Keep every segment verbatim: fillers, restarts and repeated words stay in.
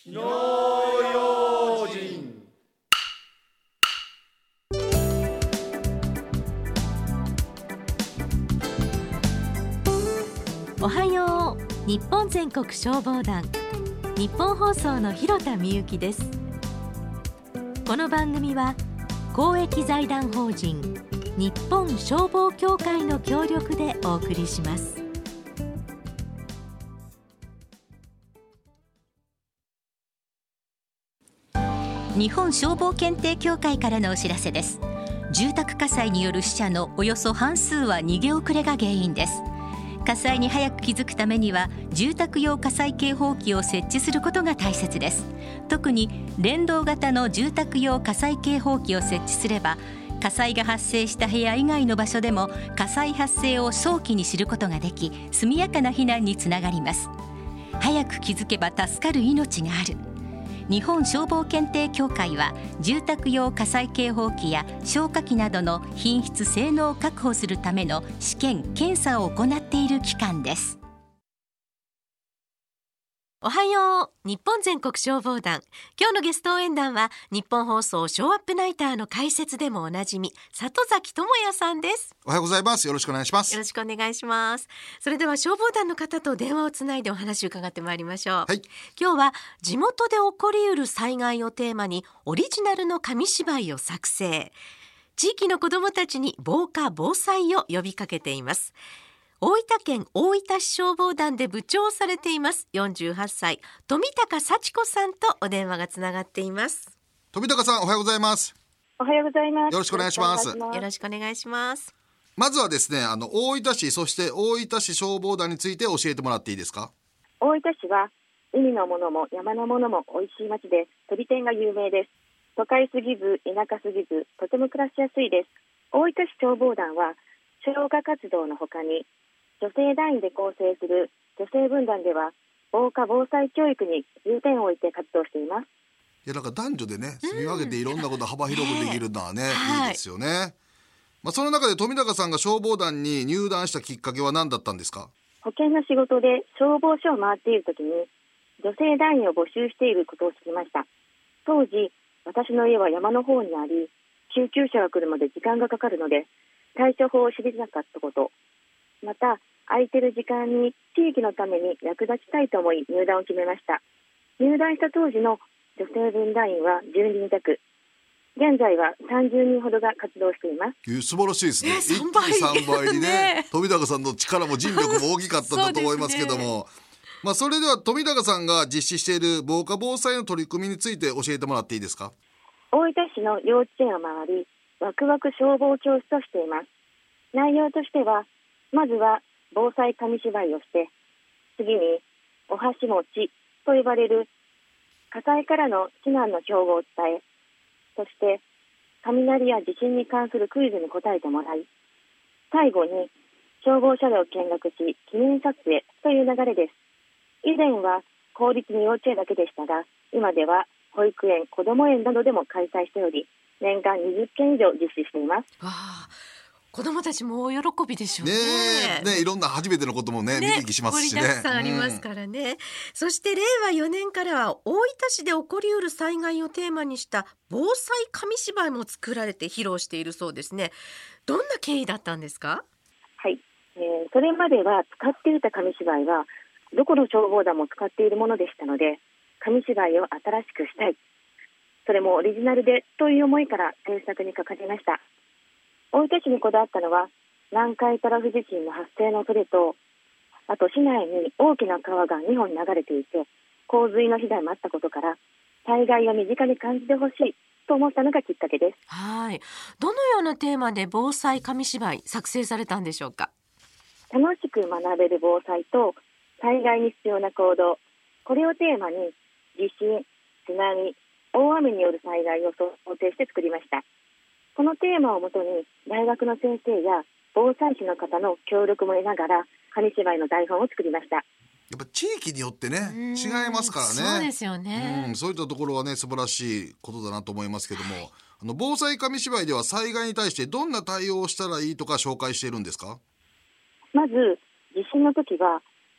火の用心。 おはよう。日本全国消防団、日本放送の広田美由です。この番組は公益財団法人日本消防協会の協力でお送りします。 日本消防検定協会からのお知らせです。住宅火災による死者のおよそ半数は逃げ遅れが原因です。火災に早く気づくためには住宅用火災警報器を設置することが大切です。特に連動型の住宅用火災警報器を設置すれば、火災が発生した部屋以外の場所でも火災発生を早期に知ることができ、速やかな避難につながります。早く気づけば助かる命がある。日本消防検定協会は住宅用火災警報器や消火器などの品質性能を確保するための試験・検査を行っている機関です。 おはよう。日本全国消防団、今日のゲスト応援団は日本放送ショーアップナイターの解説でもおなじみ里崎智也さんです。 おはようございます。よろしくお願いします。 よろしくお願いします。それでは消防団の方と電話をつないでお話を伺ってまいりましょう。 はい、 今日は地元で起こりうる災害をテーマにオリジナルの紙芝居を作成、地域の子どもたちに防火防災を呼びかけています。大分県大分市消防団で部長をされていますよんじゅうはっさい富高幸子さんとお電話がつながっています。 富高さん、おはようございます。 おはようございます。 よろしくお願いします。 よろしくお願いします。 まずはですね、あの大分市、そして大分市消防団について教えてもらっていいですか？ 大分市は海のものも山のものも美味しい町で、鳥天が有名です。都会すぎず田舎すぎず、とても暮らしやすいです。大分市消防団は消火活動の他に女性団員で構成する女性分団では防火防災教育に重点を置いて活動しています。 いや、なんか男女でね、住み分けていろんなこと幅広くできるのはね、 うん、 いいですよね。まあ、その中で富高さんが消防団に入団したきっかけは何だったんですか？ 保健の仕事で消防署を回っている時に女性団員を募集していることを知りました。当時私の家は山の方にあり、救急車が来るまで時間がかかるので対処法を知りなかったこと、また空いてる時間に地域のために役立ちたいと思い入団を決めました。入団した当時の女性分団員はじゅうにん弱、現在はさんじゅうにんほどが活動しています。 えー、素晴らしいですね。 えー、 一気にさんばいにね、 ね富高さんの力も尽力も大きかったんだと思いますけども、まあ、それでは富高さんが実施している防火防災の取り組みについて教えてもらっていいですか？ 大分市の幼稚園を回り、ワクワク消防教室をしています。内容としては、まずは防災紙芝居をして、次にお箸持ちと呼ばれる火災からの避難の標語を伝え、そして雷や地震に関するクイズに答えてもらい、最後に消防車両を見学し記念撮影という流れです。以前は公立の幼稚園だけでしたが、今では保育園、子ども園などでも開催しており、年間にじゅっけん以上実施しています。 わあ、子どもたちも大喜びでしょうね。 ねえ、ね、いろんな初めてのこともね、 ね、 見聞きしますしね。 盛りだくさんありますからね、うん、そしてれいわよねんからは大分市で起こりうる災害をテーマにした防災紙芝居も作られて披露しているそうですね。どんな経緯だったんですか？ はい、えー、それまでは使っていた紙芝居はどこの消防団も使っているものでしたので、紙芝居を新しくしたい、それもオリジナルでという思いから制作にかかりました。大分市にこだわったのは南海トラフ地震の発生の恐れと、あと市内に大きな川がにほん流れていて洪水の被害もあったことから、災害を身近に感じてほしいと思ったのがきっかけです。 はい、どのようなテーマで防災紙芝居作成されたんでしょうか？ 楽しく学べる防災と災害に必要な行動、これをテーマに地震、津波、大雨による災害を想定して作りました。このテーマをもとに大学の先生や防災士の方の協力も得ながら紙芝居の台本を作りました。 やっぱ地域によってね違いますからね。 そうですよね、 うん、そういったところはね素晴らしいことだなと思いますけども、はい、あの防災紙芝居では災害に対してどんな対応をしたらいいとか紹介しているんですか？ まず地震の時は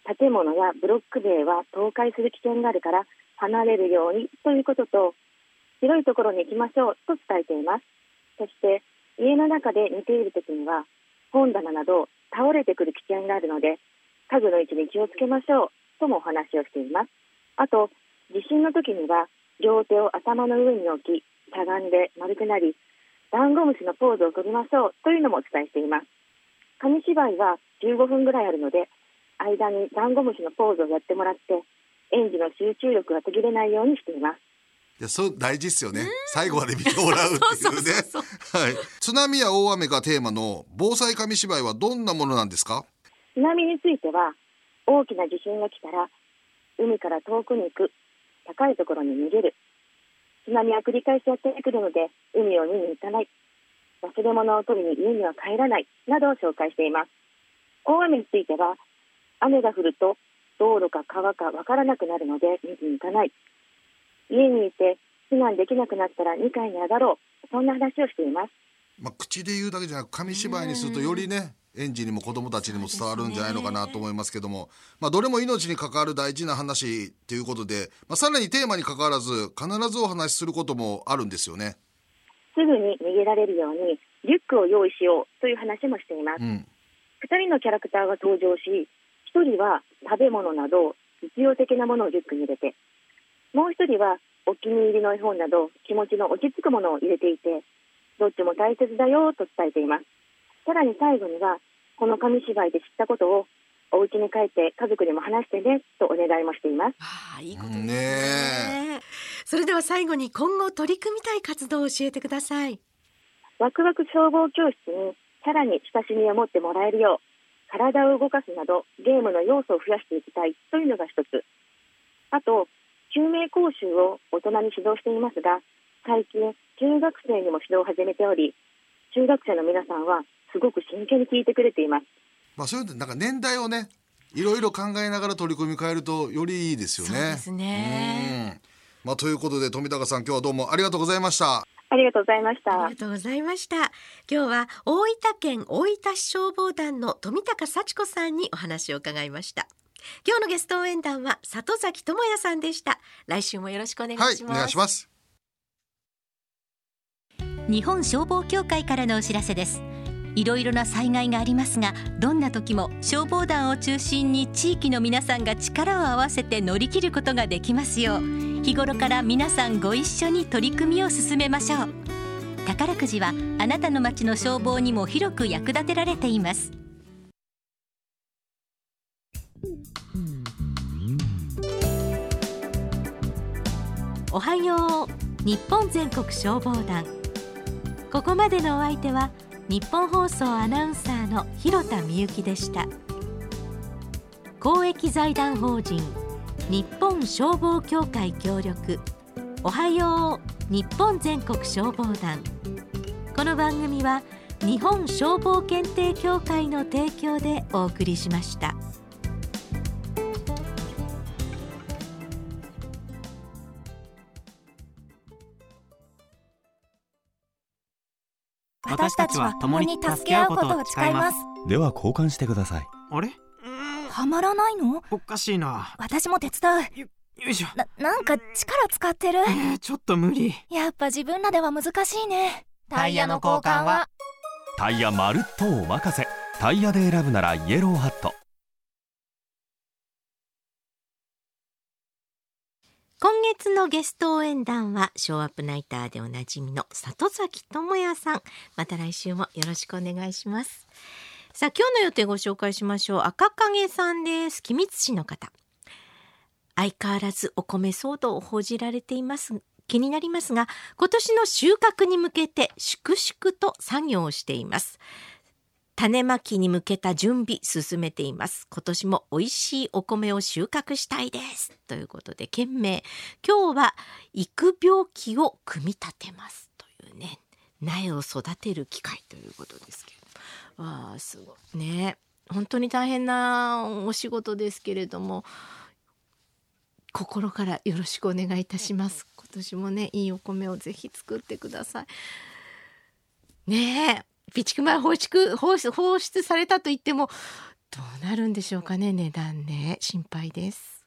建物やブロック塀は倒壊する危険があるから離れるようにということと、広いところに行きましょうと伝えています。そして家の中で寝ているときには本棚など倒れてくる危険があるので家具の位置に気をつけましょうともお話をしています。あと地震の時には両手を頭の上に置きしゃがんで丸くなりダンゴムシのポーズを取りましょうというのもお伝えしています。紙芝居はじゅうごふんぐらいあるので間にダンゴムシのポーズをやってもらって園児の集中力が途切れないようにしています。 いや、そう大事ですよね。最後まで見てもらうっていうね。はい。津波や大雨がテーマの防災紙芝居はどんなものなんですか？ 津波については大きな地震が来たら海から遠くに行く、高いところに逃げる、津波は繰り返しやってくるので海を見に行かない、忘れ物を取りに家には帰らないなどを紹介しています。大雨については雨が降ると道路か川かわからなくなるので見に行かない、家にいて避難できなくなったらにかいに上がろう、そんな話をしています。 まあ、口で言うだけじゃなく紙芝居にするとよりね園児にも子どもたちにも伝わるんじゃないのかなと思いますけども、まあ、どれも命に関わる大事な話ということで、まあ、さらにテーマに関わらず必ずお話しすることもあるんですよね。 すぐに逃げられるようにリュックを用意しようという話もしています。うん、ふたりのキャラクターが登場し、ひとりは食べ物など実用的なものをリュックに入れて、もうひとりはお気に入りの絵本など気持ちの落ち着くものを入れていて、どっちも大切だよと伝えています。さらに最後にはこの紙芝居で知ったことをお家に帰って家族にも話してねとお願いもしています。 ああ、いいことですね。ね、それでは最後に今後取り組みたい活動を教えてください。 ワクワク消防教室にさらに親しみを持ってもらえるよう体を動かすなどゲームの要素を増やしていきたいというのが一つ。あと救命講習を大人に指導していますが、最近中学生にも指導を始めており、中学生の皆さんはすごく真剣に聞いてくれています。 まあ、そういうのなんか年代をねいろいろ考えながら取り組み変えるとよりいいですよね。 そうですね。 うん、まあ、ということで富高さん、今日はどうもありがとうございました。 ありがとうございました。 ありがとうございました。今日は大分県大分市消防団の富高幸子さんにお話を伺いました。今日のゲスト応援団は里崎智也さんでした。来週もよろしくお願いします。 はい、お願いします。 日本消防協会からのお知らせです。いろいろな災害がありますが、どんな時も消防団を中心に地域の皆さんが力を合わせて乗り切ることができますよう、日頃から皆さんご一緒に取り組みを進めましょう。宝くじはあなたの町の消防にも広く役立てられています。 おはよう日本全国消防団。ここまでのお相手は日本放送アナウンサーの広田美由でした。公益財団法人日本消防協会協力、おはよう日本全国消防団。この番組は日本消防検定協会の提供でお送りしました。 私たちは共に助け合うことを誓います。 では交換してください。 あれ、 はまらないの？ おかしいな。 私も手伝う。 よ、よいしょ。 な、なんか力使ってる。 えー、ちょっと無理。 やっぱ自分らでは難しいね。 タイヤの交換はタイヤまるっとお任せ。タイヤで選ぶならイエローハット。 今月のゲスト応援団はショーアップナイターでおなじみの里崎智也さん。また来週もよろしくお願いします。さあ、今日の予定ご紹介しましょう。赤影さんです。君津市の方。相変わらずお米騒動を報じられています。気になりますが、今年の収穫に向けて粛々と作業をしています。種まきに向けた準備進めています。今年も美味しいお米を収穫したいですということで、件名今日は育苗機を組み立てますというね、苗を育てる機械ということですけれど、わあ、すごいね、本当に大変なお仕事ですけれども、心からよろしくお願いいたします。今年もね、いいお米をぜひ作ってくださいね。え備蓄米放出放出されたといってもどうなるんでしょうかね、値段ね、心配です。